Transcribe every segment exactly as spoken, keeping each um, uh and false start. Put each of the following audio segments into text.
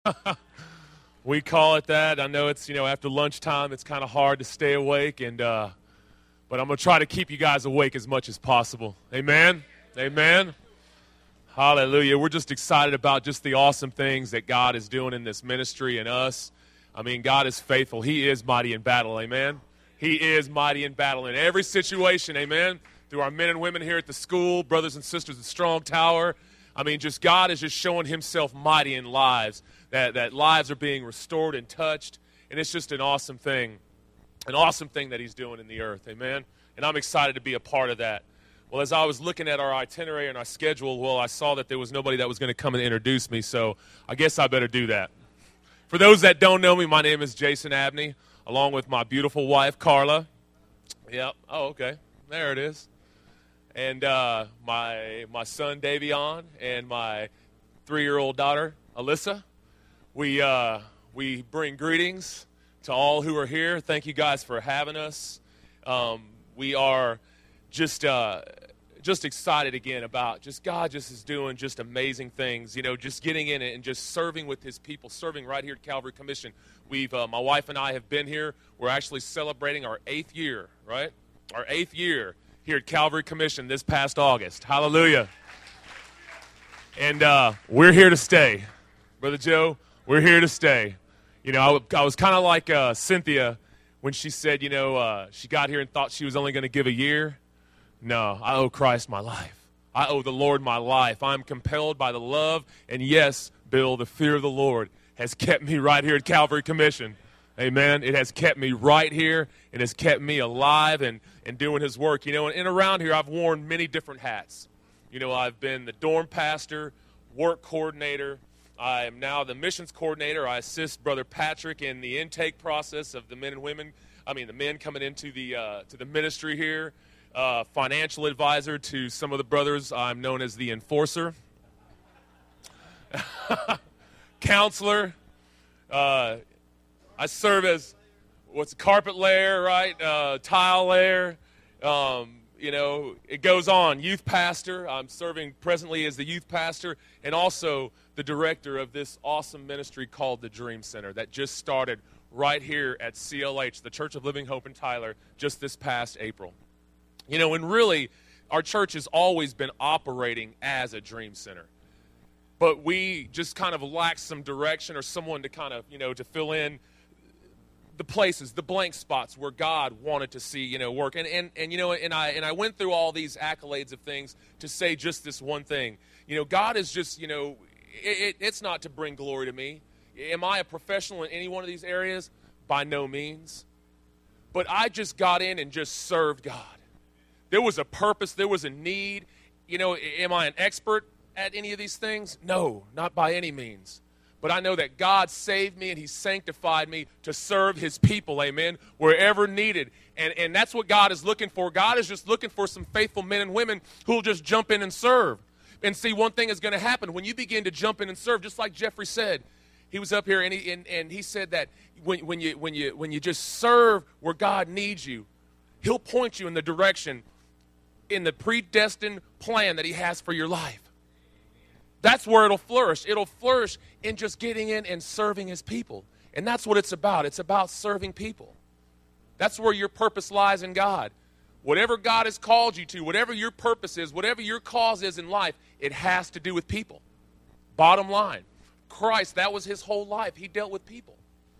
We call it that. I know it's, you know, after lunchtime, it's kind of hard to stay awake, and uh, but I'm going to try to keep you guys awake as much as possible. Amen? Amen? Hallelujah. We're just excited about just the awesome things that God is doing in this ministry and us. I mean, God is faithful. He is mighty in battle. Amen? He is mighty in battle in every situation. Amen? Through our men and women here at the school, brothers and sisters at Strong Tower. I mean, just God is just showing himself mighty in lives, that, that lives are being restored and touched, and it's just an awesome thing, an awesome thing that he's doing in the earth, amen? And I'm excited to be a part of that. Well, as I was looking at our itinerary and our schedule, well, I saw that there was nobody that was going to come and introduce me, so I guess I better do that. For those that don't know me, my name is Jason Abney, along with my beautiful wife, Carla. Yep, oh, okay, there it is. And uh, my my son Davion and my three-year-old daughter Alyssa, we uh, we bring greetings to all who are here. Thank you guys for having us. Um, we are just uh, just excited again about just God just is doing just amazing things. You know, just getting in it and just serving with His people, serving right here at Calvary Commission. We've uh, my wife and I have been here. We're actually celebrating our eighth year, right? Our eighth year here at Calvary Commission this past August. Hallelujah. And uh, we're here to stay. Brother Joe, we're here to stay. You know, I, I was kind of like uh, Cynthia when she said, you know, uh, she got here and thought she was only going to give a year. No, I owe Christ my life. I owe the Lord my life. I'm compelled by the love, and yes, Bill, the fear of the Lord has kept me right here at Calvary Commission. Amen. It has kept me right here and has kept me alive and, and doing his work. You know, and, and around here I've worn many different hats. You know, I've been the dorm pastor, work coordinator. I am now the missions coordinator. I assist Brother Patrick in the intake process of the men and women, I mean the men coming into the uh, to the ministry here. Uh, financial advisor to some of the brothers. I'm known as the enforcer. Counselor. Uh I serve as, what's a carpet layer, right, uh, tile layer, um, you know, it goes on. Youth pastor, I'm serving presently as the youth pastor, and also the director of this awesome ministry called the Dream Center that just started right here at C L H, the Church of Living Hope in Tyler, just this past April. You know, and really, our church has always been operating as a Dream Center. But we just kind of lack some direction or someone to kind of, you know, to fill in the places, the blank spots where God wanted to see, you know, work. And, and, and you know, and I and I went through all these accolades of things to say just this one thing. You know, God is just, you know, it, it, it's not to bring glory to me. Am I a professional in any one of these areas? By no means. But I just got in and just served God. There was a purpose. There was a need. You know, am I an expert at any of these things? No, not by any means. But I know that God saved me and he sanctified me to serve his people, amen, wherever needed. And, and that's what God is looking for. God is just looking for some faithful men and women who will just jump in and serve. And see, one thing is going to happen. When you begin to jump in and serve, just like Jeffrey said, he was up here and he, and, and he said that when, when, you, when, you, when you just serve where God needs you, he'll point you in the direction, in the predestined plan that he has for your life. That's where it'll flourish. It'll flourish in just getting in and serving his people. And that's what it's about. It's about serving people. That's where your purpose lies in God. Whatever God has called you to, whatever your purpose is, whatever your cause is in life, it has to do with people. Bottom line. Christ, that was his whole life. He dealt with people.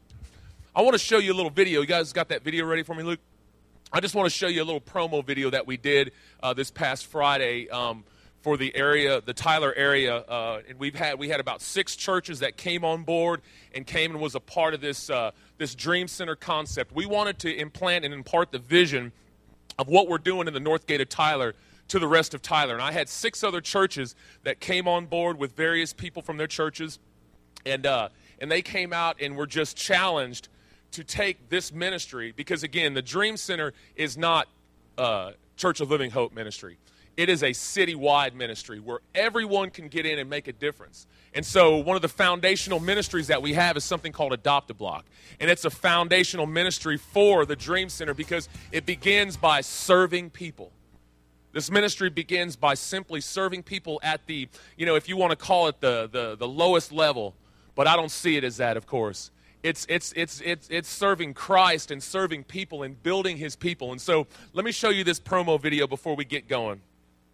I want to show you a little video. You guys got that video ready for me, Luke? I just want to show you a little promo video that we did uh, this past Friday um, for the area, the Tyler area, uh, and we've had we had about six churches that came on board and came and was a part of this uh, this Dream Center concept. We wanted to implant and impart the vision of what we're doing in the North Gate of Tyler to the rest of Tyler. And I had six other churches that came on board with various people from their churches, and uh, and they came out and were just challenged to take this ministry, because again, the Dream Center is not uh, Church of Living Hope ministry. It is a citywide ministry where everyone can get in and make a difference. And so one of the foundational ministries that we have is something called Adopt-A-Block. And it's a foundational ministry for the Dream Center because it begins by serving people. This ministry begins by simply serving people at the, you know, if you want to call it the, the, the lowest level, But I don't see it as that, of course. It's, it's, it's, it's, it's serving Christ and serving people and building his people. And so let me show you this promo video before we get going.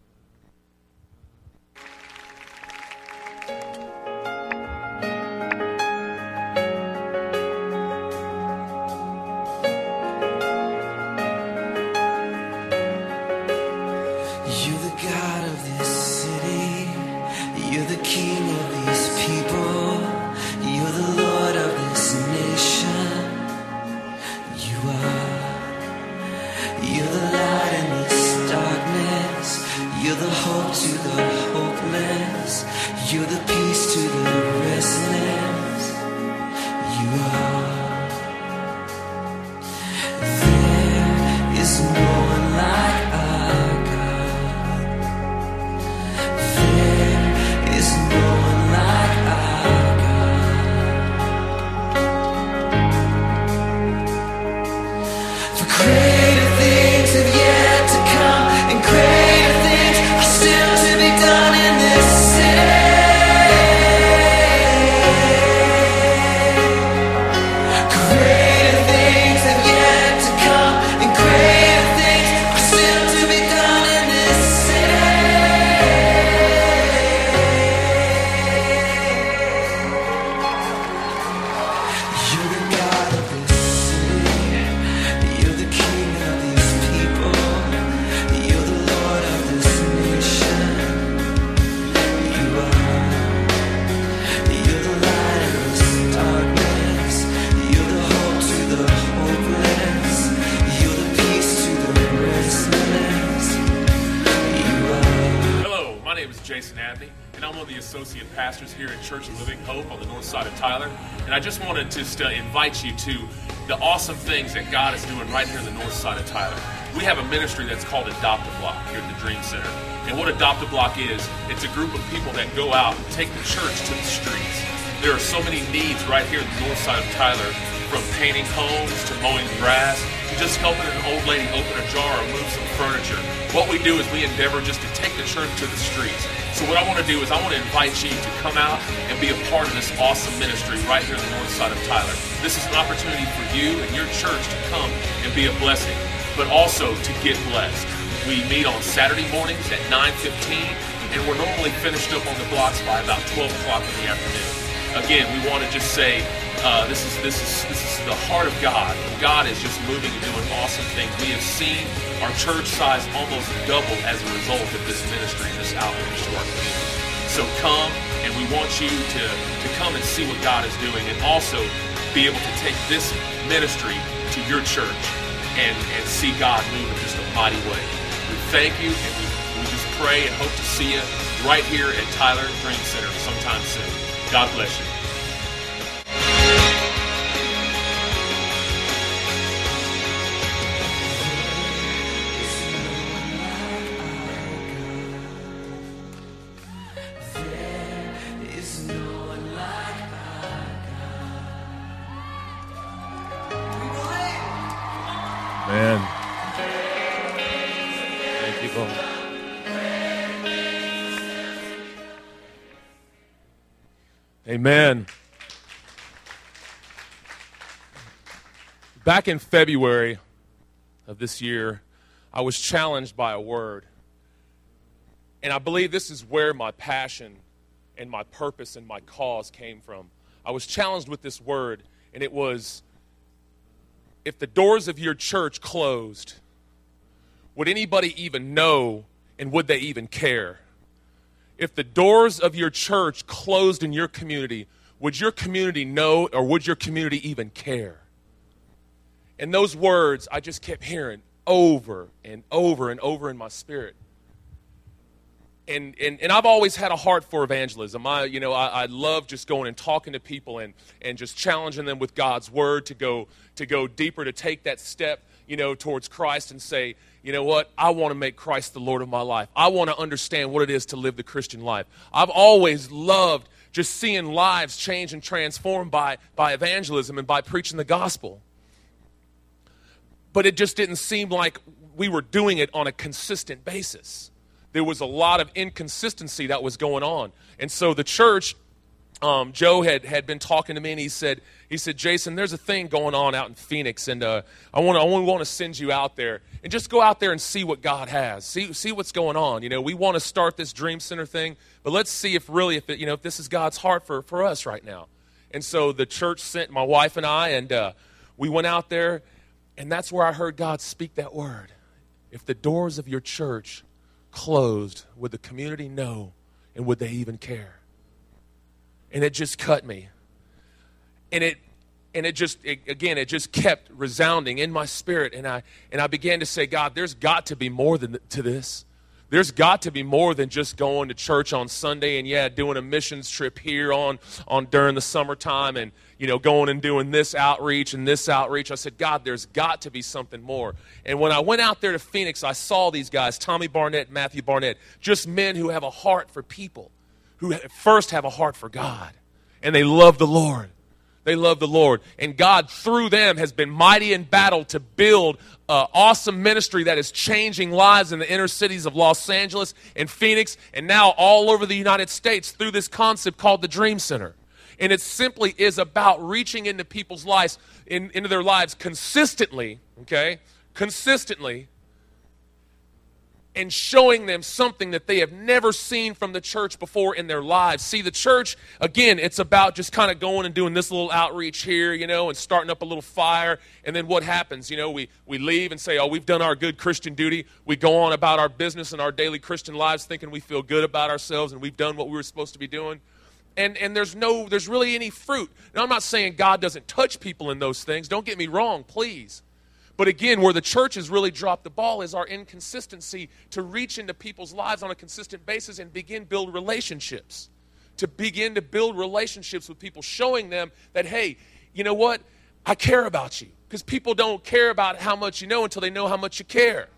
You're the God of this city. You're the King of these people. You're the Lord of this nation. You are. You're the light in this darkness. You're the hope to the hopeless. You're the peace to the restless. You are. There is no one like our God. There is no one like our God. For greater things have yet to come, and greater things are still to be done in this city. Greater things have yet to come, and greater things are still to be done in this city. You're the God of this city. You're the King of these people. You're the Lord of this nation. You are. You're the light in this darkness. You're the hope to the hopeless. You're the peace to the restless. You are. Hello, my name is Jason Abney, and I'm one of the associate pastors here at Church of Living Hope on the north side of Tyler. And I just wanted to just, uh, invite you to the awesome things that God is doing right here in the north side of Tyler. We have a ministry that's called Adopt a Block here at the Dream Center. And what Adopt a Block is, it's a group of people that go out and take the church to the streets. There are so many needs right here in the north side of Tyler, from painting homes to mowing grass to just helping an old lady open a jar or move some furniture. What we do is we endeavor just to take the church to the streets. So what I want to do is I want to invite you to come out and be a part of this awesome ministry right here in the north side of Tyler. This is an opportunity for you and your church to come and be a blessing, but also to get blessed. We meet on Saturday mornings at nine fifteen, and we're normally finished up on the blocks by about twelve o'clock in the afternoon. Again, we want to just say uh, this is this is this is the heart of God. God is just moving and doing awesome things. We have seen our church size almost double as a result of this ministry, this outreach to our community. So come, and we want you to, to come and see what God is doing, and also be able to take this ministry to your church and, and see God move in just a mighty way. We thank you, and we, we just pray and hope to see you right here at Tyler Dream Center sometime soon. God bless you. There is no one like our God. Man. Thank you, Lord. Amen. Back in February of this year, I was challenged by a word. And I believe this is where my passion and my purpose and my cause came from. I was challenged with this word, and it was, if the doors of your church closed, would anybody even know, and would they even care? If the doors of your church closed in your community, would your community know, or would your community even care? And those words I just kept hearing over and over and over in my spirit. And, and and I've always had a heart for evangelism. I, you know, I, I love just going and talking to people and, and just challenging them with God's word to go to go deeper, to take that step, you know, towards Christ and say, you know what, I want to make Christ the Lord of my life. I want to understand what it is to live the Christian life. I've always loved just seeing lives change and transformed by, by evangelism and by preaching the gospel. But it just didn't seem like we were doing it on a consistent basis. There was a lot of inconsistency that was going on. And so the church um, Joe had, had been talking to me, and he said, he said, Jason, there's a thing going on out in Phoenix, and uh, I want to I want to send you out there and just go out there and see what God has, see see what's going on. You know, we want to start this Dream Center thing, but let's see if really if it, you know if this is God's heart for for us right now. And so the church sent my wife and I, and uh, we went out there, and that's where I heard God speak that word. If the doors of your church closed, would the community know, and would they even care? And it just cut me. And it and it just, it, again, it just kept resounding in my spirit. And I and I began to say, God, there's got to be more than to this. There's got to be more than just going to church on Sunday and, yeah, doing a missions trip here on, on during the summertime and, you know, going and doing this outreach and this outreach. I said, God, there's got to be something more. And when I went out there to Phoenix, I saw these guys, Tommy Barnett and Matthew Barnett, just men who have a heart for people, who first have a heart for God, and they love the Lord. They love the Lord. And God, through them, has been mighty in battle to build an awesome ministry that is changing lives in the inner cities of Los Angeles and Phoenix and now all over the United States through this concept called the Dream Center. And it simply is about reaching into people's lives, in, into their lives consistently, okay, consistently, and showing them something that they have never seen from the church before in their lives. See, the church, again, it's about just kind of going and doing this little outreach here, you know, and starting up a little fire. And then what happens? You know, we, we leave and say, oh, we've done our good Christian duty. We go on about our business and our daily Christian lives thinking we feel good about ourselves and we've done what we were supposed to be doing. And and there's no, there's really any fruit. Now, I'm not saying God doesn't touch people in those things. Don't get me wrong, please. But again, where the church has really dropped the ball is our inconsistency to reach into people's lives on a consistent basis and begin build relationships. To begin to build relationships with people, showing them that, hey, you know what? I care about you. Because people don't care about how much you know until they know how much you care.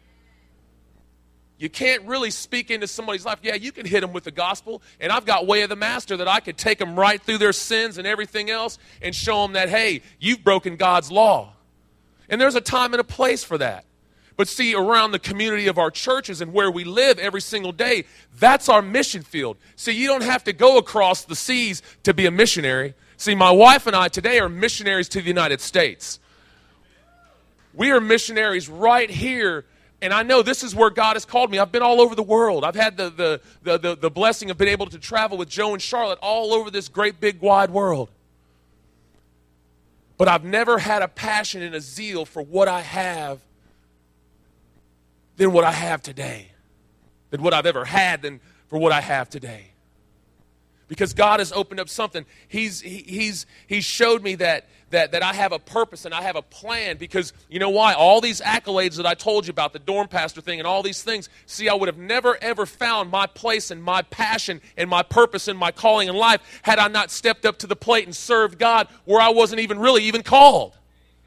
You can't really speak into somebody's life. Yeah, you can hit them with the gospel, and I've got Way of the Master that I could take them right through their sins and everything else and show them that, hey, you've broken God's law. And there's a time and a place for that. But see, around the community of our churches and where we live every single day, that's our mission field. See, you don't have to go across the seas to be a missionary. See, my wife and I today are missionaries to the United States. We are missionaries right here. And I know this is where God has called me. I've been all over the world. I've had the, the, the, the, the blessing of being able to travel with Joe and Charlotte all over this great, big, wide world. But I've never had a passion and a zeal for what I have than what I have today. Than what I've ever had than for what I have today. Because God has opened up something. He's he, he's He's showed me that, that, that I have a purpose and I have a plan. Because you know why? All these accolades that I told you about, the dorm pastor thing and all these things, see, I would have never ever found my place and my passion and my purpose and my calling in life had I not stepped up to the plate and served God where I wasn't even really even called.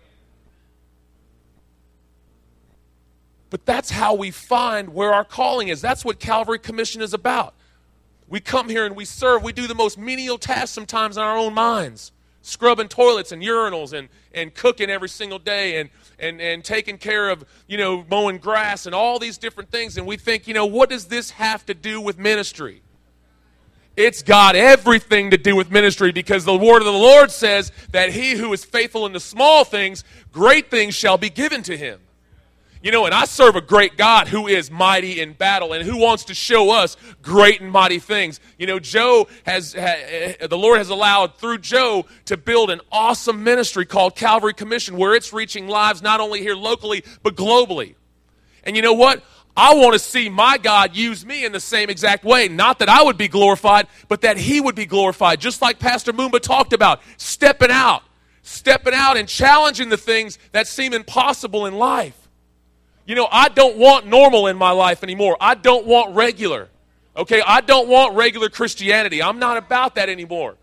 But that's how we find where our calling is. That's what Calvary Commission is about. We come here and we serve. We do the most menial tasks sometimes in our own minds. Scrubbing toilets and urinals and, and cooking every single day and, and, and taking care of, you know, mowing grass and all these different things. And we think, you know, what does this have to do with ministry? It's got everything to do with ministry because the word of the Lord says that he who is faithful in the small things, great things shall be given to him. You know, and I serve a great God who is mighty in battle and who wants to show us great and mighty things. You know, Joe has, ha, the Lord has allowed through Joe to build an awesome ministry called Calvary Commission where it's reaching lives not only here locally, but globally. And you know what? I want to see my God use me in the same exact way. Not that I would be glorified, but that he would be glorified. Just like Pastor Moomba talked about, stepping out, stepping out and challenging the things that seem impossible in life. You know, I don't want normal in my life anymore. I don't want regular. Okay, I don't want regular Christianity. I'm not about that anymore.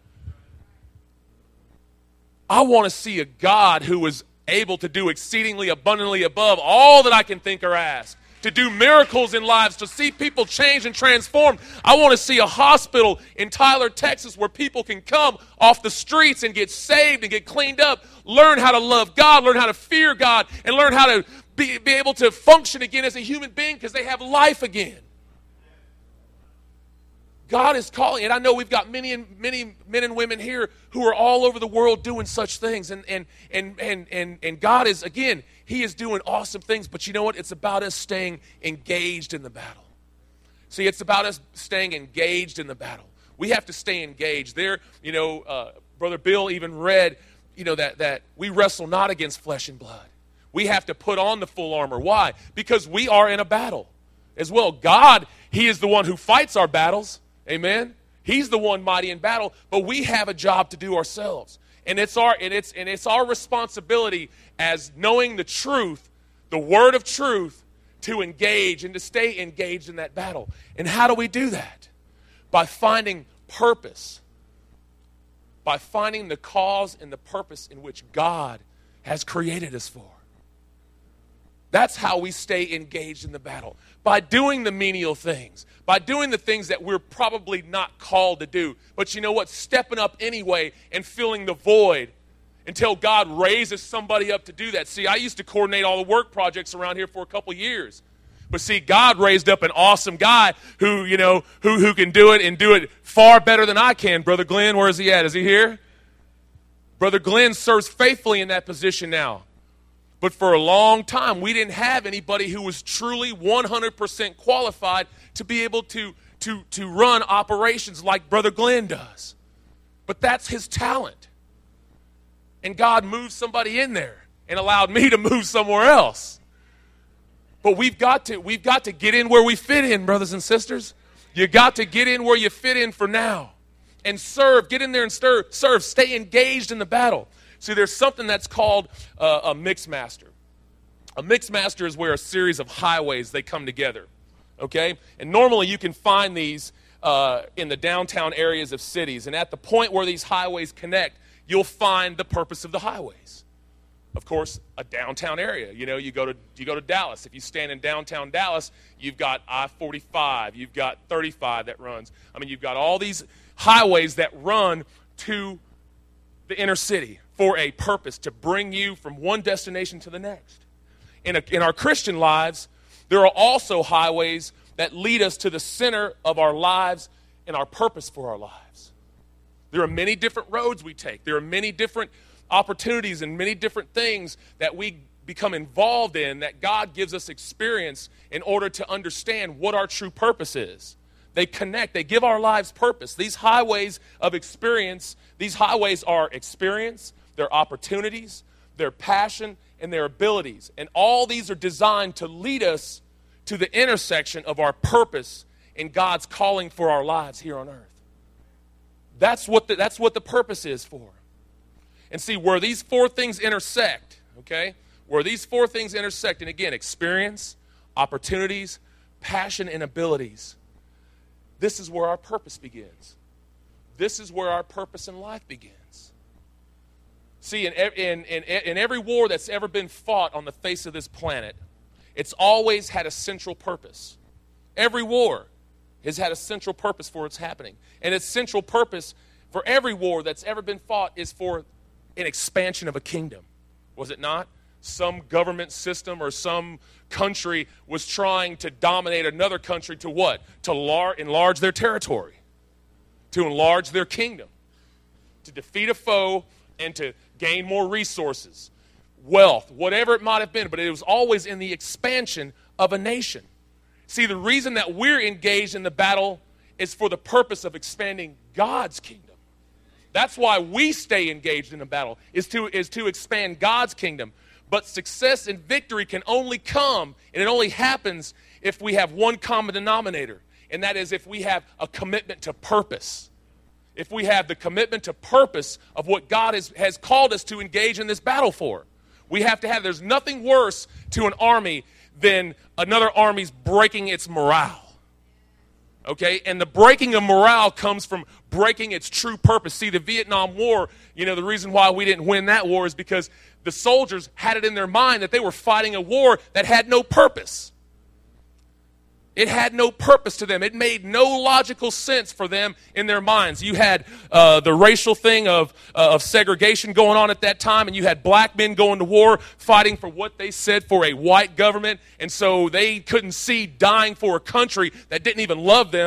I want to see a God who is able to do exceedingly abundantly above all that I can think or ask. To do miracles in lives, to see people change and transform. I want to see a hospital in Tyler, Texas where people can come off the streets and get saved and get cleaned up, learn how to love God, learn how to fear God, and learn how to be, be able to function again as a human being because they have life again. God is calling, and I know we've got many and many men and women here who are all over the world doing such things, and and and and and and God is, again, He is doing awesome things. But you know what? It's about us staying engaged in the battle. See, it's about us staying engaged in the battle. We have to stay engaged. There, you know, uh, Brother Bill even read, you know, that that we wrestle not against flesh and blood. We have to put on the full armor. Why? Because we are in a battle as well. God, He is the one who fights our battles. Amen. He's the one mighty in battle, but we have a job to do ourselves. And it's our and it's and it's our responsibility, as knowing the truth, the word of truth, to engage and to stay engaged in that battle. And how do we do that? By finding purpose. By finding the cause and the purpose in which God has created us for. That's how we stay engaged in the battle. By doing the menial things. By doing the things that we're probably not called to do. But you know what? Stepping up anyway and filling the void until God raises somebody up to do that. See, I used to coordinate all the work projects around here for a couple years. But see, God raised up an awesome guy who, you know, who, who can do it and do it far better than I can. Brother Glenn, where is he at? Is he here? Brother Glenn serves faithfully in that position now. But for a long time, we didn't have anybody who was truly one hundred percent qualified to be able to, to, to run operations like Brother Glenn does. But that's his talent. And God moved somebody in there and allowed me to move somewhere else. But we've got to, we've got to get in where we fit in, brothers and sisters. You got to get in where you fit in for now. And serve. Get in there and stir, serve. Stay engaged in the battle. See, there's something that's called uh, a mix master. A mix master is where a series of highways, they come together, okay? And normally you can find these uh, in the downtown areas of cities. And at the point where these highways connect, you'll find the purpose of the highways. Of course, a downtown area. You know, you go to you go to Dallas. If you stand in downtown Dallas, you've got I forty-five, you've got thirty-five that runs. I mean, you've got all these highways that run to the inner city for a purpose, to bring you from one destination to the next. In, a, in our Christian lives, there are also highways that lead us to the center of our lives and our purpose for our lives. There are many different roads we take. There are many different opportunities and many different things that we become involved in that God gives us experience in order to understand what our true purpose is. They connect. They give our lives purpose. These highways of experience, these highways are experience, their opportunities, their passion, and their abilities. And all these are designed to lead us to the intersection of our purpose and God's calling for our lives here on earth. That's what the, that's what the purpose is for. And see, where these four things intersect, okay, where these four things intersect, and again, experience, opportunities, passion, and abilities, this is where our purpose begins. This is where our purpose in life begins. See, in, in, in, in every war that's ever been fought on the face of this planet, it's always had a central purpose. Every war has had a central purpose for its happening. And its central purpose for every war that's ever been fought is for an expansion of a kingdom. Was it not? Some government system or some country was trying to dominate another country to what? To lar- enlarge their territory. To enlarge their kingdom. To defeat a foe and to gain more resources, wealth, whatever it might have been. But it was always in the expansion of a nation. See, the reason that we're engaged in the battle is for the purpose of expanding God's kingdom. That's why we stay engaged in the battle, is to, is to expand God's kingdom. But success and victory can only come, and it only happens if we have one common denominator, and that is if we have a commitment to purpose. If we have the commitment to purpose of what God has, has called us to engage in this battle for. We have to have, there's nothing worse to an army than another army's breaking its morale. Okay, and the breaking of morale comes from breaking its true purpose. See, the Vietnam War, you know, the reason why we didn't win that war is because the soldiers had it in their mind that they were fighting a war that had no purpose. It had no purpose to them. It made no logical sense for them in their minds. You had uh, the racial thing of, uh, of segregation going on at that time, and you had black men going to war fighting for what they said for a white government, and so they couldn't see dying for a country that didn't even love them.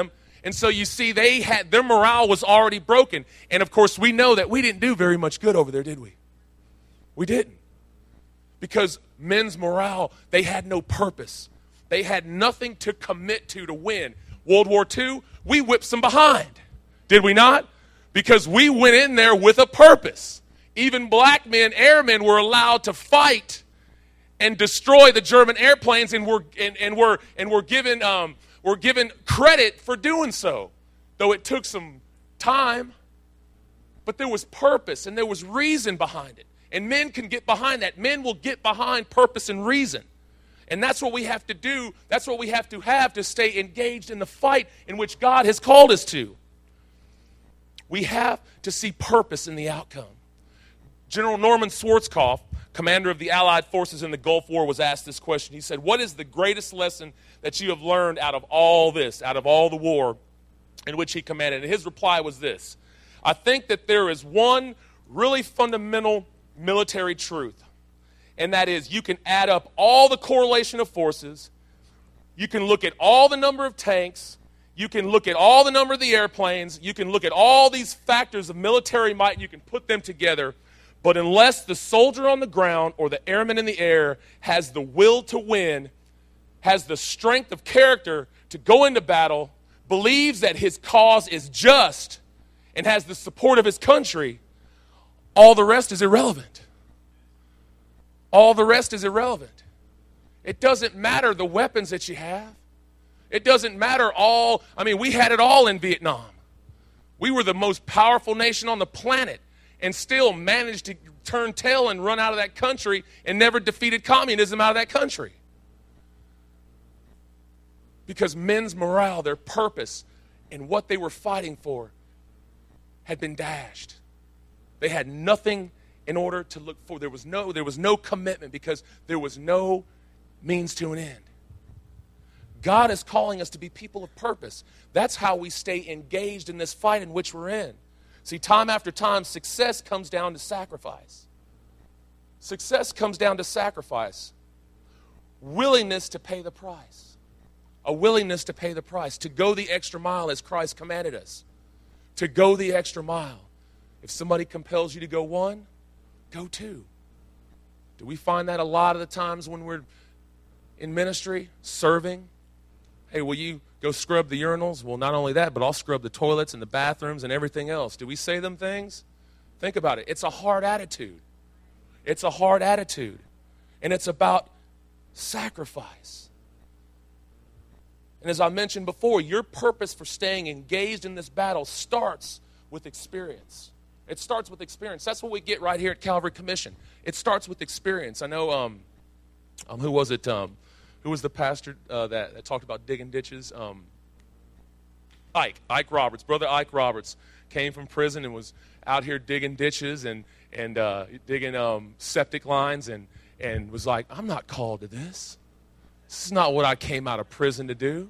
And so you see, they had their morale was already broken. And of course, we know that we didn't do very much good over there, did we? We didn't. Because men's morale, they had no purpose. They had nothing to commit to to win. World War Two, we whipped some behind. Did we not? Because we went in there with a purpose. Even black men, airmen, were allowed to fight and destroy the German airplanes, and were and, and were and were given um, were given credit for doing so, though it took some time. But there was purpose and there was reason behind it, and men can get behind that. Men will get behind purpose and reason, and that's what we have to do. That's what we have to have to stay engaged in the fight in which God has called us to. We have to see purpose in the outcome. General Norman Schwarzkopf, commander of the Allied forces in the Gulf War, was asked this question. He said, what is the greatest lesson that you have learned out of all this, out of all the war in which he commanded? And his reply was this: I think that there is one really fundamental military truth, and that is you can add up all the correlation of forces, you can look at all the number of tanks, you can look at all the number of the airplanes, you can look at all these factors of military might, and you can put them together. But unless the soldier on the ground or the airman in the air has the will to win, has the strength of character to go into battle, believes that his cause is just, and has the support of his country, all the rest is irrelevant. All the rest is irrelevant. It doesn't matter the weapons that you have. It doesn't matter all, I mean, we had it all in Vietnam. We were the most powerful nation on the planet, and still managed to turn tail and run out of that country and never defeated communism out of that country. Because men's morale, their purpose, and what they were fighting for had been dashed. They had nothing in order to look for. There was no, there was no commitment because there was no means to an end. God is calling us to be people of purpose. That's how we stay engaged in this fight in which we're in. See, time after time, success comes down to sacrifice. Success comes down to sacrifice. Willingness to pay the price. A willingness to pay the price. To go the extra mile as Christ commanded us. To go the extra mile. If somebody compels you to go one, go two. Do we find that a lot of the times when we're in ministry, serving? Hey, will you go scrub the urinals? Well, not only that, but I'll scrub the toilets and the bathrooms and everything else. Do we say them things? Think about it. It's a hard attitude. It's a hard attitude. And it's about sacrifice. And as I mentioned before, your purpose for staying engaged in this battle starts with experience. It starts with experience. That's what we get right here at Calvary Commission. It starts with experience. I know, um, um who was it? Um, Who was the pastor uh, that, that talked about digging ditches? Um, Ike, Ike Roberts. Brother Ike Roberts came from prison and was out here digging ditches and, and uh, digging um, septic lines and, and was like, I'm not called to this. This is not what I came out of prison to do.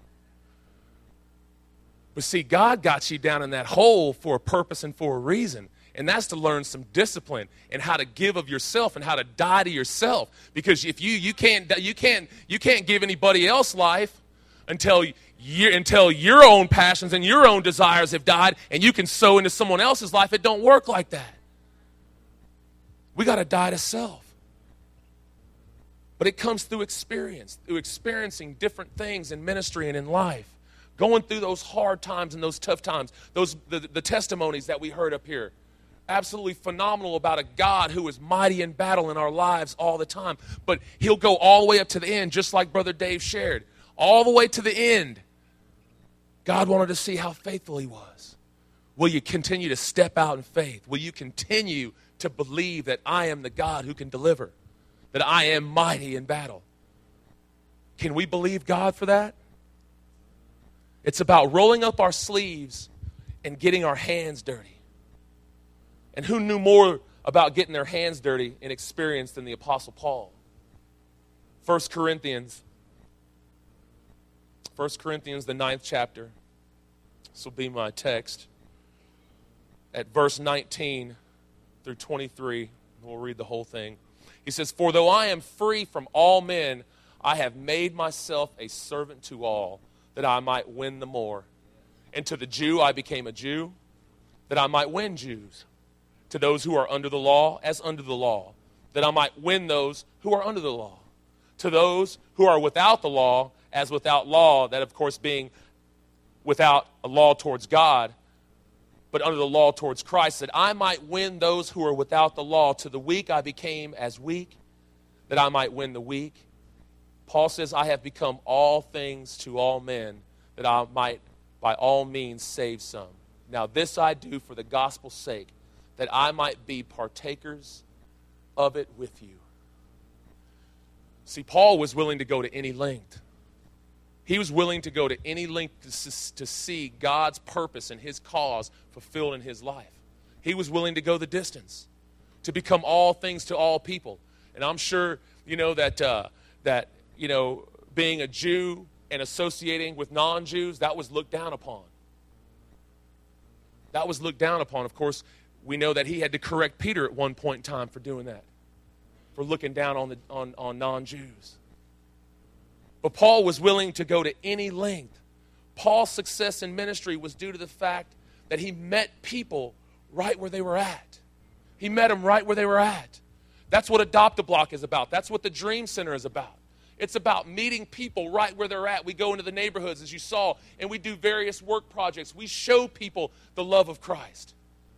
But see, God got you down in that hole for a purpose and for a reason. And that's to learn some discipline and how to give of yourself and how to die to yourself. Because if you you can't you can't you can't give anybody else life until you until your own passions and your own desires have died, and you can sow into someone else's life. It don't work like that. We got to die to self. But it comes through experience, through experiencing different things in ministry and in life, going through those hard times and those tough times, those the, the testimonies that we heard up here. Absolutely phenomenal about a God who is mighty in battle in our lives all the time. But he'll go all the way up to the end, just like Brother Dave shared. All the way to the end. God wanted to see how faithful he was. Will you continue to step out in faith? Will you continue to believe that I am the God who can deliver? That I am mighty in battle? Can we believe God for that? It's about rolling up our sleeves and getting our hands dirty. And who knew more about getting their hands dirty and experienced than the Apostle Paul? First Corinthians. First Corinthians, the ninth chapter. This will be my text. At verse nineteen through twenty-three. We'll read the whole thing. He says, for though I am free from all men, I have made myself a servant to all, that I might win the more. And to the Jew I became a Jew, that I might win Jews. To those who are under the law, as under the law, that I might win those who are under the law. To those who are without the law, as without law, that of course being without a law towards God, but under the law towards Christ, that I might win those who are without the law. To the weak I became as weak, that I might win the weak. Paul says, I have become all things to all men, that I might by all means save some. Now this I do for the gospel's sake, that I might be partakers of it with you. See, Paul was willing to go to any length. He was willing to go to any length to, to see God's purpose and his cause fulfilled in his life. He was willing to go the distance, to become all things to all people. And I'm sure, you know, that, uh, that you know, being a Jew and associating with non-Jews, that was looked down upon. That was looked down upon. Of course, we know that he had to correct Peter at one point in time for doing that, for looking down on, the, on, on non-Jews. But Paul was willing to go to any length. Paul's success in ministry was due to the fact that he met people right where they were at. He met them right where they were at. That's what Adopt-A-Block is about. That's what the Dream Center is about. It's about meeting people right where they're at. We go into the neighborhoods, as you saw, and we do various work projects. We show people the love of Christ.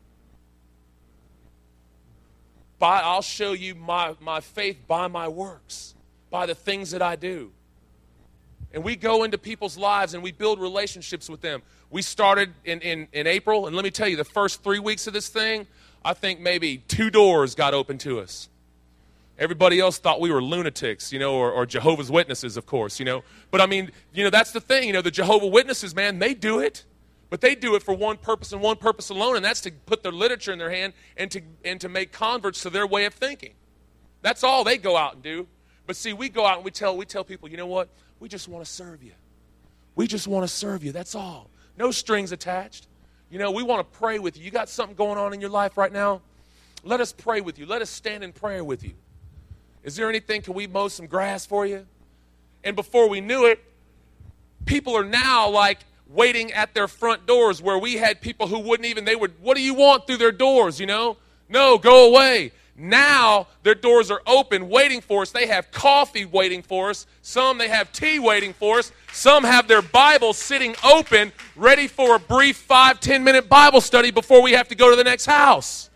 By, I'll show you my, my faith by my works, by the things that I do. And we go into people's lives and we build relationships with them. We started in, in, in April, and let me tell you, the first three weeks of this thing, I think maybe two doors got open to us. Everybody else thought we were lunatics, you know, or, or Jehovah's Witnesses, of course, you know. But I mean, you know, that's the thing, you know, the Jehovah's Witnesses, man, they do it. But they do it for one purpose and one purpose alone, and that's to put their literature in their hand and to, and to make converts to their way of thinking. That's all they go out and do. But see, we go out and we tell, we tell people, you know what? We just want to serve you. We just want to serve you. That's all. No strings attached. You know, we want to pray with you. You got something going on in your life right now? Let us pray with you. Let us stand in prayer with you. Is there anything? Can we mow some grass for you? And before we knew it, people are now like waiting at their front doors, where we had people who wouldn't even, they would, what do you want through their doors, you know? No, go away. Now their doors are open waiting for us. They have coffee waiting for us. Some, they have tea waiting for us. Some have their Bible sitting open, ready for a brief five, ten minute Bible study before we have to go to the next house.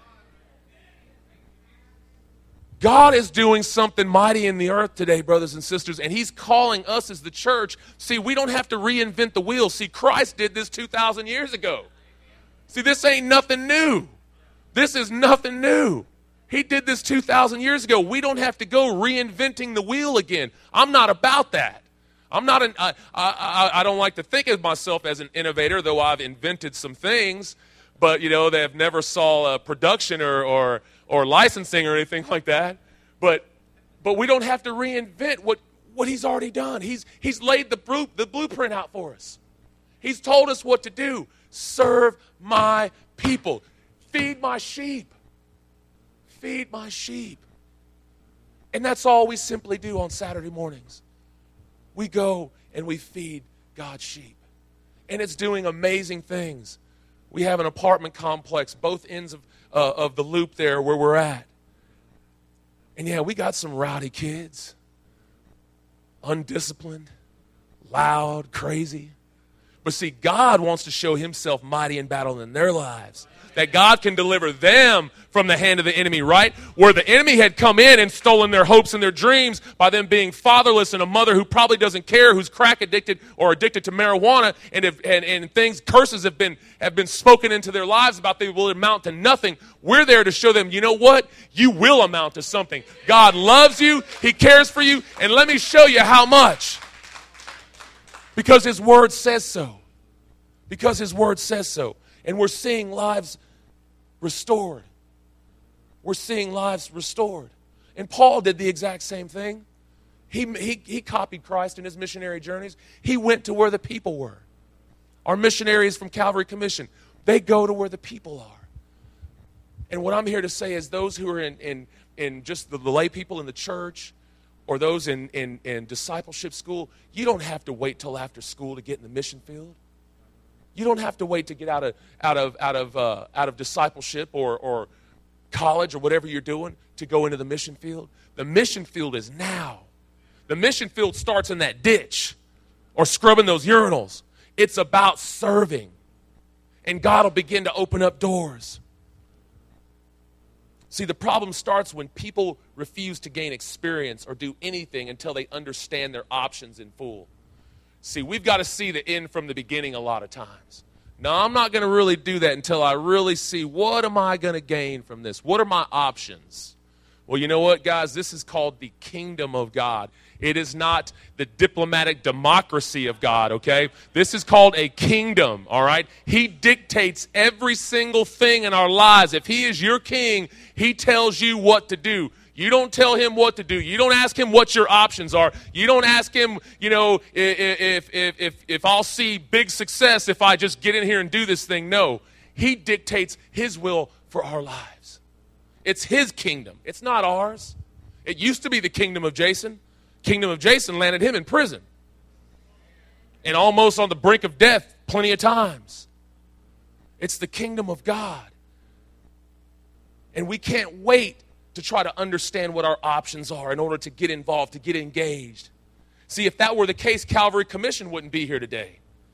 God is doing something mighty in the earth today, brothers and sisters, and he's calling us as the church. See, we don't have to reinvent the wheel. See, Christ did this two thousand years ago. See, this ain't nothing new. This is nothing new. He did this two thousand years ago. We don't have to go reinventing the wheel again. I'm not about that. I'm not an, I, I, I don't like to think of myself as an innovator, though I've invented some things, but, you know, they have never saw a production or, or, or licensing or anything like that. But, but we don't have to reinvent what, what he's already done. He's, he's laid the, bru- the blueprint out for us. He's told us what to do. Serve my people. Feed my sheep. Feed my sheep. And that's all we simply do on Saturday mornings. We go and we feed God's sheep. And it's doing amazing things. We have an apartment complex, both ends of, uh, of the loop there where we're at. And yeah, we got some rowdy kids. Undisciplined, loud, crazy. But see, God wants to show himself mighty in battle in their lives. That God can deliver them from the hand of the enemy, right? Where the enemy had come in and stolen their hopes and their dreams by them being fatherless, and a mother who probably doesn't care, who's crack addicted or addicted to marijuana, and if, and, and things, curses have been have been spoken into their lives about they will amount to nothing. We're there to show them, you know what? You will amount to something. God loves you. He cares for you. And let me show you how much. Because his word says so. Because his word says so. And we're seeing lives restored. We're seeing lives restored. And Paul did the exact same thing. He, he, he copied Christ in his missionary journeys. He went to where the people were. Our missionaries from Calvary Commission, they go to where the people are. And what I'm here to say is those who are in, in, in just the, the lay people in the church, or those in, in, in discipleship school, you don't have to wait till after school to get in the mission field. You don't have to wait to get out of out of out of uh, out of discipleship or or college or whatever you're doing to go into the mission field. The mission field is now. The mission field starts in that ditch or scrubbing those urinals. It's about serving. And God will begin to open up doors. See, the problem starts when people refuse to gain experience or do anything until they understand their options in full. See, we've got to see the end from the beginning a lot of times. No, I'm not going to really do that until I really see what am I going to gain from this? What are my options? Well, you know what, guys? This is called the kingdom of God. It is not the diplomatic democracy of God, okay? This is called a kingdom, all right? He dictates every single thing in our lives. If he is your king, he tells you what to do. You don't tell him what to do. You don't ask him what your options are. You don't ask him, you know, if if if if I'll see big success if I just get in here and do this thing. No, he dictates his will for our lives. It's his kingdom. It's not ours. It used to be the kingdom of Jason. Kingdom of Jason landed him in prison. And almost on the brink of death plenty of times. It's the kingdom of God. And we can't wait to try to understand what our options are in order to get involved, to get engaged. See, if that were the case, Calvary Commission wouldn't be here today.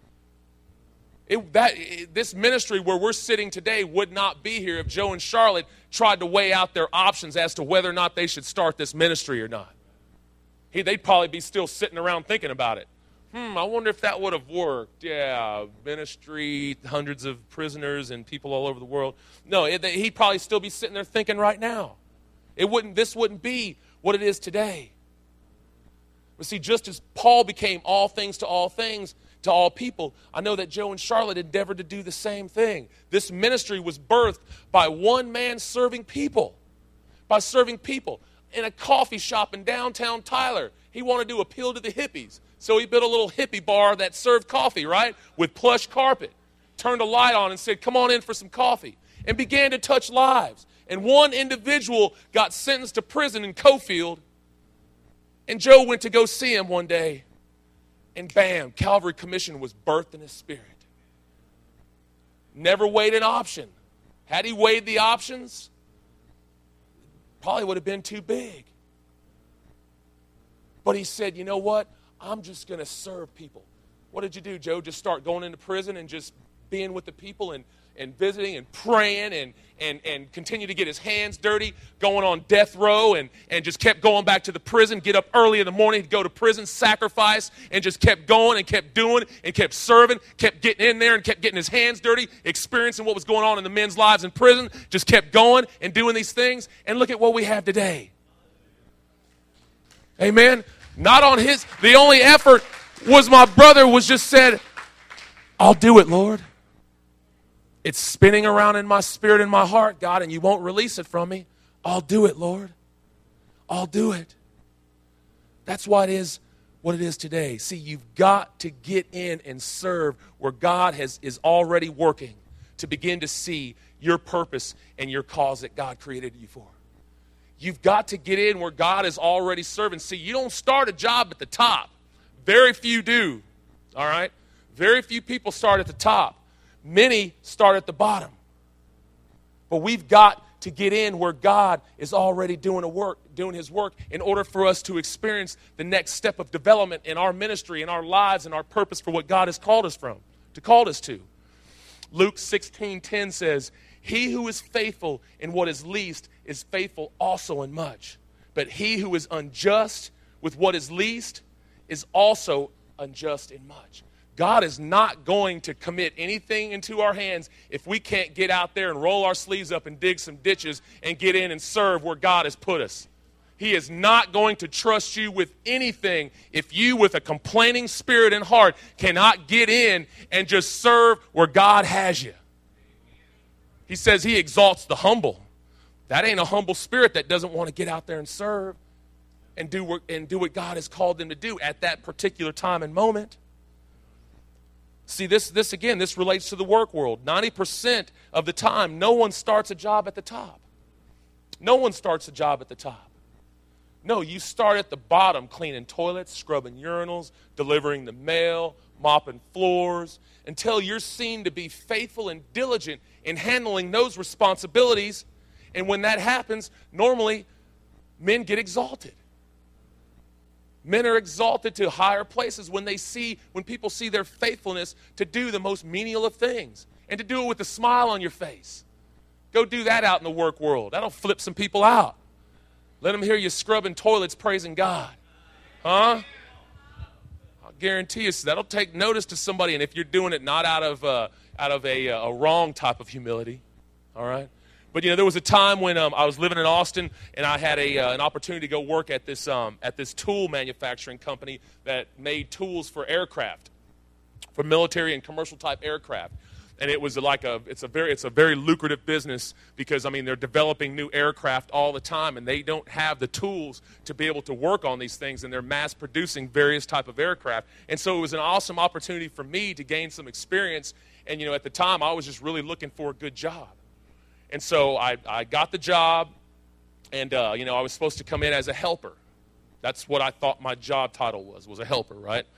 It, that, it, this ministry where we're sitting today would not be here if Joe and Charlotte tried to weigh out their options as to whether or not they should start this ministry or not. He, they'd probably be still sitting around thinking about it. Hmm, I wonder if that would have worked. Yeah, ministry, hundreds of prisoners and people all over the world. No, it, he'd probably still be sitting there thinking right now. It wouldn't. This wouldn't be what it is today. But see, just as Paul became all things to all things, to all people, I know that Joe and Charlotte endeavored to do the same thing. This ministry was birthed by one man serving people. By serving people. In a coffee shop in downtown Tyler. He wanted to appeal to the hippies. So he built a little hippie bar that served coffee, right? With plush carpet. Turned a light on and said, come on in for some coffee. And began to touch lives. And one individual got sentenced to prison in Cofield. And Joe went to go see him one day. And bam, Calvary Commission was birthed in his spirit. Never weighed an option. Had he weighed the options, probably would have been too big. But he said, you know what? I'm just going to serve people. What did you do, Joe? Just start going into prison and just being with the people and, and visiting and praying and, and, and continue to get his hands dirty, going on death row and, and just kept going back to the prison, get up early in the morning to go to prison, sacrifice, and just kept going and kept doing and kept serving, kept getting in there and kept getting his hands dirty, experiencing what was going on in the men's lives in prison, just kept going and doing these things. And look at what we have today. Amen. Not on his, the only effort was my brother was just said, I'll do it, Lord. It's spinning around in my spirit and my heart, God, and you won't release it from me. I'll do it, Lord. I'll do it. That's why it is what it is today. See, you've got to get in and serve where God has is already working to begin to see your purpose and your cause that God created you for. You've got to get in where God is already serving. See, you don't start a job at the top. Very few do, all right? Very few people start at the top. Many start at the bottom. But we've got to get in where God is already doing a work, doing his work in order for us to experience the next step of development in our ministry, in our lives, and our purpose for what God has called us from, to call us to. Luke sixteen ten says, he who is faithful in what is least is faithful also in much. But he who is unjust with what is least is also unjust in much. God is not going to commit anything into our hands if we can't get out there and roll our sleeves up and dig some ditches and get in and serve where God has put us. He is not going to trust you with anything if you, with a complaining spirit and heart, cannot get in and just serve where God has you. He says he exalts the humble. That ain't a humble spirit that doesn't want to get out there and serve and do what, and do what God has called them to do at that particular time and moment. See, this, this again, this relates to the work world. ninety percent of the time, no one starts a job at the top. No one starts a job at the top. No, you start at the bottom, cleaning toilets, scrubbing urinals, delivering the mail, mopping floors, until you're seen to be faithful and diligent in handling those responsibilities. And when that happens, normally men get exalted. Men are exalted to higher places when they see, when people see their faithfulness to do the most menial of things and to do it with a smile on your face. Go do that out in the work world. That'll flip some people out. Let them hear you scrubbing toilets praising God. Huh? I'll guarantee you that'll take notice to somebody, and if you're doing it not out of uh, out of a, a wrong type of humility, all right? But, you know, there was a time when um, I was living in Austin, and I had a, uh, an opportunity to go work at this, um, at this tool manufacturing company that made tools for aircraft, for military and commercial type aircraft. And it was like a, it's a very, it's a very lucrative business because, I mean, they're developing new aircraft all the time, and they don't have the tools to be able to work on these things, and they're mass producing various type of aircraft. And so it was an awesome opportunity for me to gain some experience. And, you know, at the time, I was just really looking for a good job. And so I, I got the job, and, uh, you know, I was supposed to come in as a helper. That's what I thought my job title was, was a helper, right?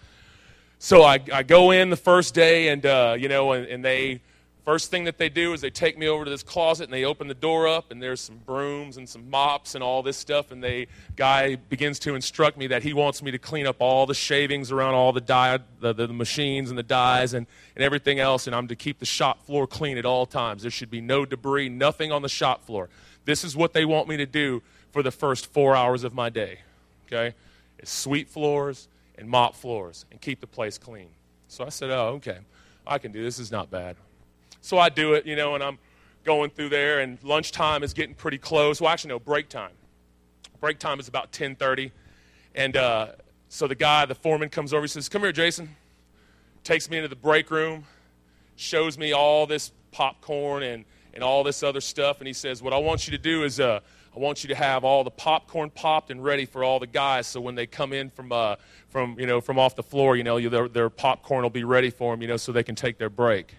So I, I go in the first day, and, uh, you know, and, and they, first thing that they do is they take me over to this closet, and they open the door up, and there's some brooms and some mops and all this stuff, and the guy begins to instruct me that he wants me to clean up all the shavings around all the die, the, the machines and the dies and, and everything else, and I'm to keep the shop floor clean at all times. There should be no debris, nothing on the shop floor. This is what they want me to do for the first four hours of my day, okay? It's sweep floors and mop floors and keep the place clean. So I said, oh, okay, I can do this. This is not bad. So I do it, you know, and I'm going through there, and lunchtime is getting pretty close. Well, actually, no, break time. Break time is about ten thirty. And uh, so the guy, the foreman, comes over. He says, come here, Jason. Takes me into the break room, shows me all this popcorn and, and all this other stuff. And he says, what I want you to do is uh, I want you to have all the popcorn popped and ready for all the guys, so when they come in from, uh, from you know, from off the floor, you know, their, their popcorn will be ready for them, you know, so they can take their break.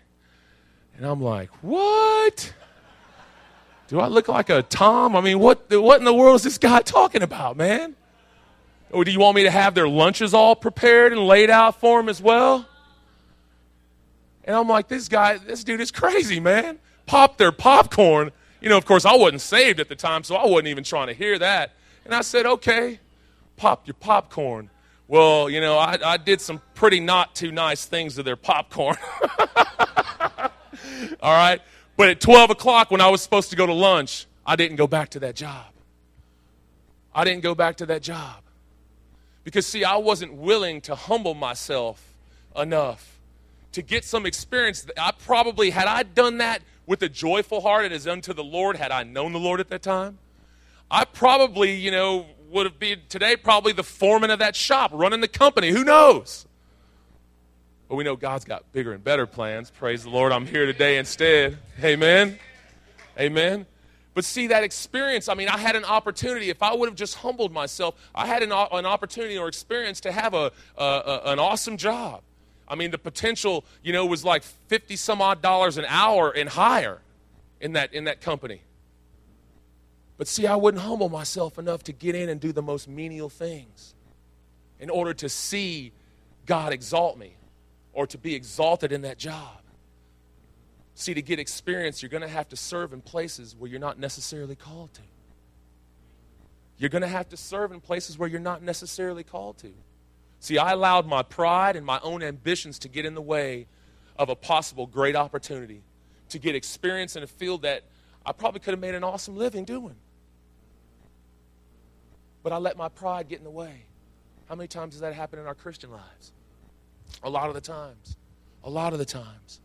And I'm like, what? Do I look like a Tom? I mean, what, what in the world is this guy talking about, man? Or do you want me to have their lunches all prepared and laid out for them as well? And I'm like, this guy, this dude is crazy, man. Pop their popcorn. You know, of course, I wasn't saved at the time, so I wasn't even trying to hear that. And I said, okay, pop your popcorn. Well, you know, I, I did some pretty not too nice things to their popcorn. All right? But at twelve o'clock when I was supposed to go to lunch, I didn't go back to that job. I didn't go back to that job. Because, see, I wasn't willing to humble myself enough to get some experience. I probably, had I done that with a joyful heart and as unto the Lord, had I known the Lord at that time, I probably, you know, would have been today probably the foreman of that shop, running the company. Who knows? But we know God's got bigger and better plans. Praise the Lord, I'm here today instead. Amen. Amen. But see, that experience, I mean, I had an opportunity. If I would have just humbled myself, I had an, an opportunity or experience to have a, a, a an awesome job. I mean, the potential, you know, was like fifty some odd dollars an hour and higher in that in that company. But see, I wouldn't humble myself enough to get in and do the most menial things in order to see God exalt me or to be exalted in that job. See, to get experience, you're going to have to serve in places where you're not necessarily called to. You're going to have to serve in places where you're not necessarily called to. See, I allowed my pride and my own ambitions to get in the way of a possible great opportunity to get experience in a field that I probably could have made an awesome living doing. But I let my pride get in the way. How many times does that happen in our Christian lives? A lot of the times. A lot of the times.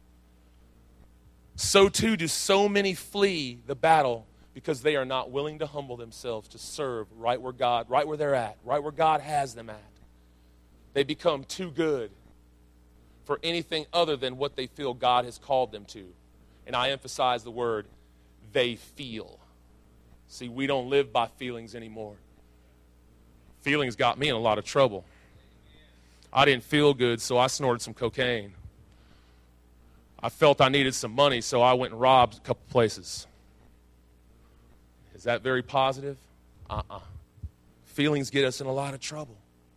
So too do so many flee the battle because they are not willing to humble themselves to serve right where God, right where they're at, right where God has them at. They become too good for anything other than what they feel God has called them to. And I emphasize the word, they feel. See, we don't live by feelings anymore. Feelings got me in a lot of trouble. I didn't feel good, so I snorted some cocaine. I felt I needed some money, so I went and robbed a couple places. Is that very positive? Uh-uh. feelings get us in a lot of trouble.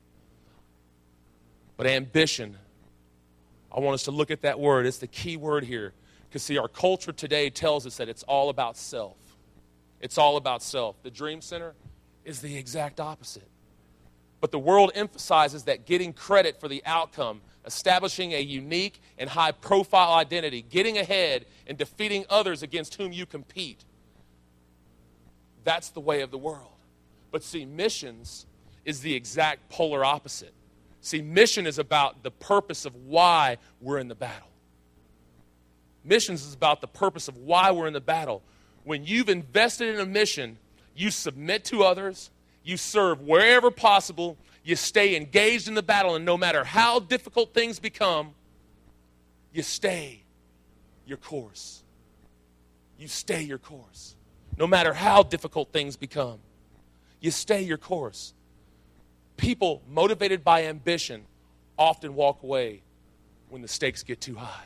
But ambition, I want us to look at that word. It's the key word here. Because, see, our culture today tells us that it's all about self. It's all about self. The Dream Center is the exact opposite. But the world emphasizes that getting credit for the outcome, establishing a unique and high-profile identity, getting ahead, and defeating others against whom you compete. That's the way of the world. But see, missions is the exact polar opposite. See, mission is about the purpose of why we're in the battle. Missions is about the purpose of why we're in the battle. When you've invested in a mission, you submit to others, you serve wherever possible, you stay engaged in the battle, and no matter how difficult things become, you stay your course. You stay your course. No matter how difficult things become, you stay your course. People motivated by ambition often walk away when the stakes get too high.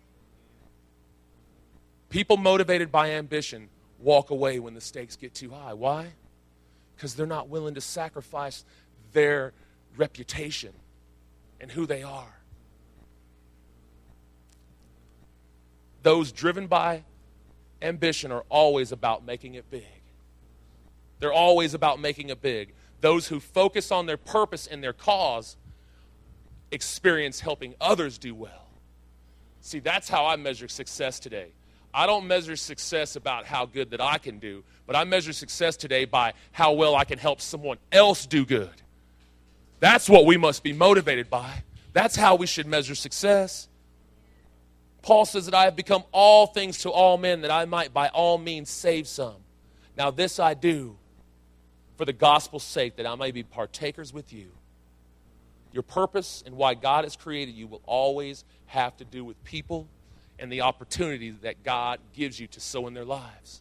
People motivated by ambition walk away when the stakes get too high. Why? Because they're not willing to sacrifice their reputation and who they are. Those driven by ambition are always about making it big. They're always about making it big. Those who focus on their purpose and their cause experience helping others do well. See, that's how I measure success today. I don't measure success about how good that I can do, but I measure success today by how well I can help someone else do good. That's what we must be motivated by. That's how we should measure success. Paul says that I have become all things to all men, that I might by all means save some. Now this I do for the gospel's sake, that I may be partakers with you. Your purpose and why God has created you will always have to do with people and the opportunity that God gives you to sow in their lives.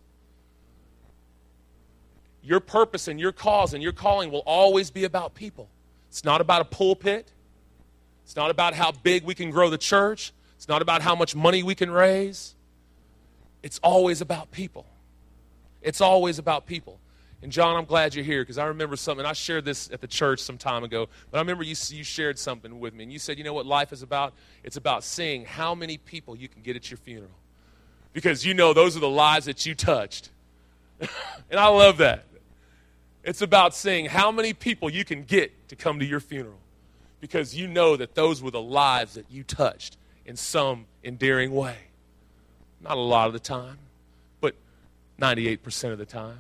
Your purpose and your cause and your calling will always be about people. It's not about a pulpit. It's not about how big we can grow the church. It's not about how much money we can raise. It's always about people. It's always about people. And John, I'm glad you're here because I remember something. I shared this at the church some time ago, but I remember you, you shared something with me. And you said, you know what life is about? It's about seeing how many people you can get at your funeral. Because you know those are the lives that you touched. And I love that. It's about seeing how many people you can get to come to your funeral. Because you know that those were the lives that you touched in some endearing way. Not a lot of the time, but ninety-eight percent of the time.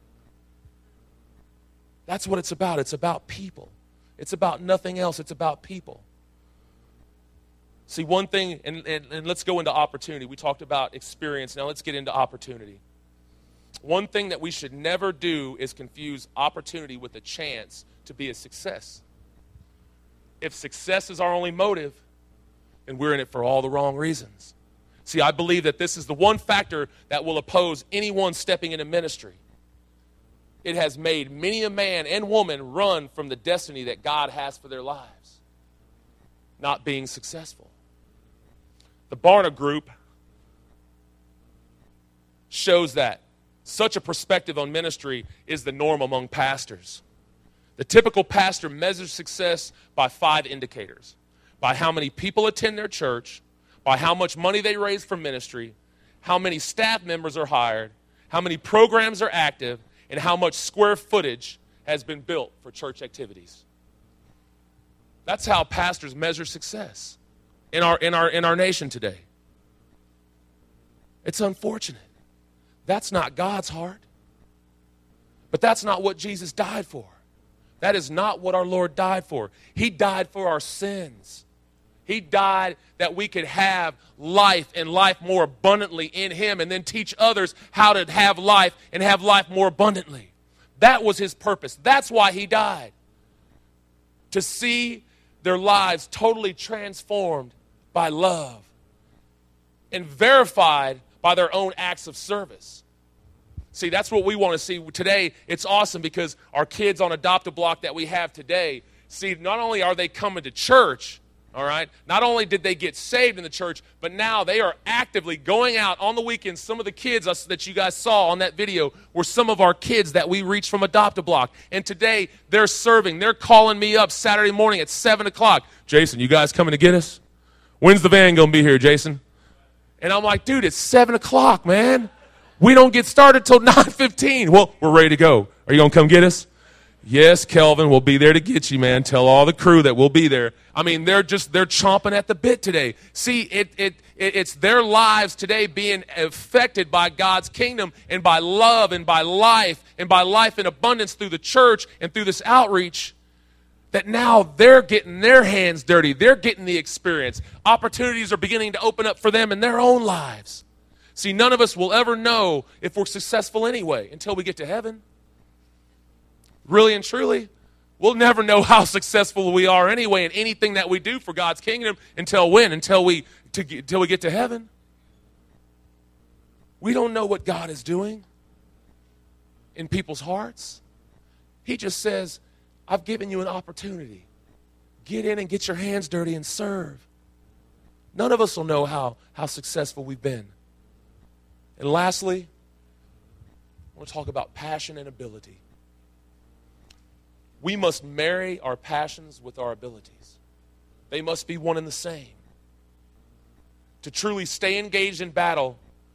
That's what it's about. It's about people. It's about nothing else. It's about people. See, one thing, and, and, and let's go into opportunity. We talked about experience. Now let's get into opportunity. One thing that we should never do is confuse opportunity with a chance to be a success. If success is our only motive, then we're in it for all the wrong reasons. See, I believe that this is the one factor that will oppose anyone stepping into ministry. It has made many a man and woman run from the destiny that God has for their lives, not being successful. The Barna Group shows that such a perspective on ministry is the norm among pastors. The typical pastor measures success by five indicators: by how many people attend their church, by how much money they raise for ministry, how many staff members are hired, how many programs are active, and how much square footage has been built for church activities. That's how pastors measure success in our, in our, in our nation today. It's unfortunate. That's not God's heart. But that's not what Jesus died for. That is not what our Lord died for. He died for our sins. He died that we could have life and life more abundantly in Him, and then teach others how to have life and have life more abundantly. That was His purpose. That's why He died. To see their lives totally transformed by love and verified by their own acts of service. See, that's what we want to see. Today, it's awesome because our kids on Adopt-A-Block that we have today, see, not only are they coming to church, All right? Not only did they get saved in the church, but now they are actively going out on the weekends. Some of the kids us, that you guys saw on that video were some of our kids that we reached from Adopt-A-Block. And today, they're serving. They're calling me up Saturday morning at seven o'clock. Jason, you guys coming to get us? When's the van going to be here, Jason? And I'm like, dude, it's seven o'clock, man. We don't get started till nine fifteen. Well, we're ready to go. Are you going to come get us? Yes, Kelvin, we'll be there to get you, man. Tell all the crew that we'll be there. I mean, they're just, they're chomping at the bit today. See, it, it, it it's their lives today being affected by God's kingdom and by love and by life and by life in abundance through the church and through this outreach, that now they're getting their hands dirty. They're getting the experience. Opportunities are beginning to open up for them in their own lives. See, none of us will ever know if we're successful anyway until we get to heaven. Really and truly, we'll never know how successful we are anyway in anything that we do for God's kingdom until when? Until we, to get, until we get to heaven. We don't know what God is doing in people's hearts. He just says, I've given you an opportunity. Get in and get your hands dirty and serve. None of us will know how, how successful we've been. And lastly, I want to talk about passion and ability. We must marry our passions with our abilities. They must be one and the same. To truly stay engaged in battle,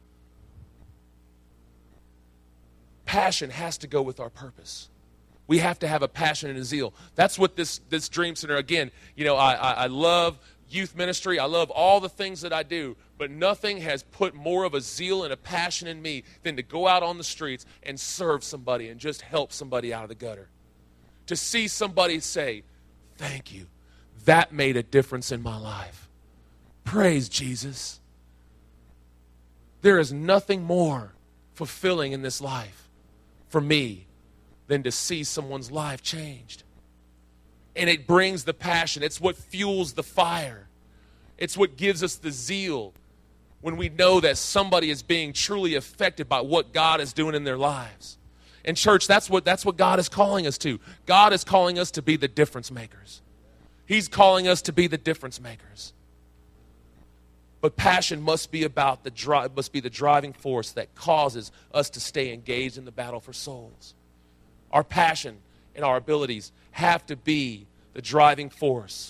passion has to go with our purpose. We have to have a passion and a zeal. That's what this, this Dream Center, again, you know, I, I, I love youth ministry. I love all the things that I do, but nothing has put more of a zeal and a passion in me than to go out on the streets and serve somebody and just help somebody out of the gutter. To see somebody say, thank you. That made a difference in my life. Praise Jesus. There is nothing more fulfilling in this life for me than to see someone's life changed. And it brings the passion. It's what fuels the fire. It's what gives us the zeal when we know that somebody is being truly affected by what God is doing in their lives. And church, that's what, that's what God is calling us to. God is calling us to be the difference makers. He's calling us to be the difference makers. But passion must be about the dri- must be the driving force that causes us to stay engaged in the battle for souls. Our passion and our abilities have to be the driving force.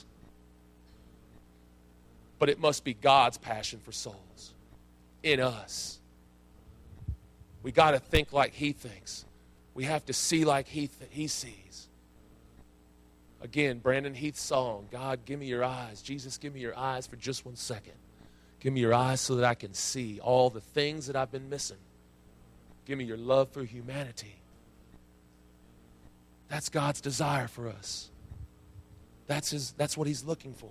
But it must be God's passion for souls in us. We got to think like He thinks. We have to see like he, th- he sees. Again, Brandon Heath's song, God, give me your eyes. Jesus, give me your eyes for just one second. Give me your eyes so that I can see all the things that I've been missing. Give me your love for humanity. That's God's desire for us. That's, his, that's what He's looking for.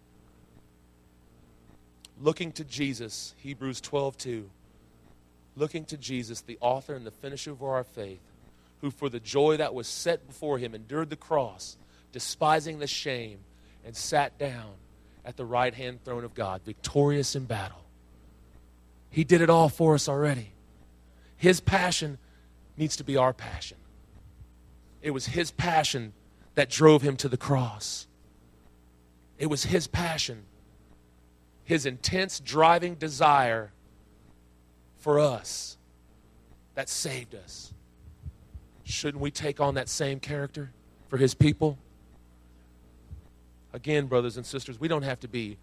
Looking to Jesus, Hebrews twelve two. Looking to Jesus, the author and the finisher of our faith, who for the joy that was set before Him endured the cross, despising the shame, and sat down at the right-hand throne of God, victorious in battle. He did it all for us already. His passion needs to be our passion. It was His passion that drove Him to the cross. It was His passion, His intense driving desire for us that saved us. Shouldn't we take on that same character for His people? Again, brothers and sisters, we don't have to be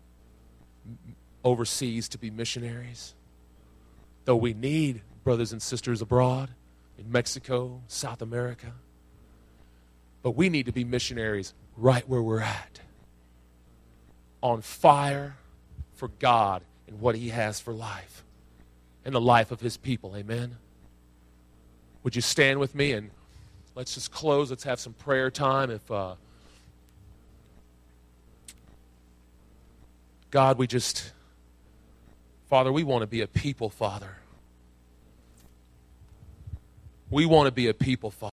overseas to be missionaries. Though we need brothers and sisters abroad in Mexico, South America. But we need to be missionaries right where we're at. On fire for God and what He has for life. And the life of His people. Amen? Would you stand with me and let's just close. Let's have some prayer time. If uh, God, we just, Father, we want to be a people, Father. We want to be a people, Father.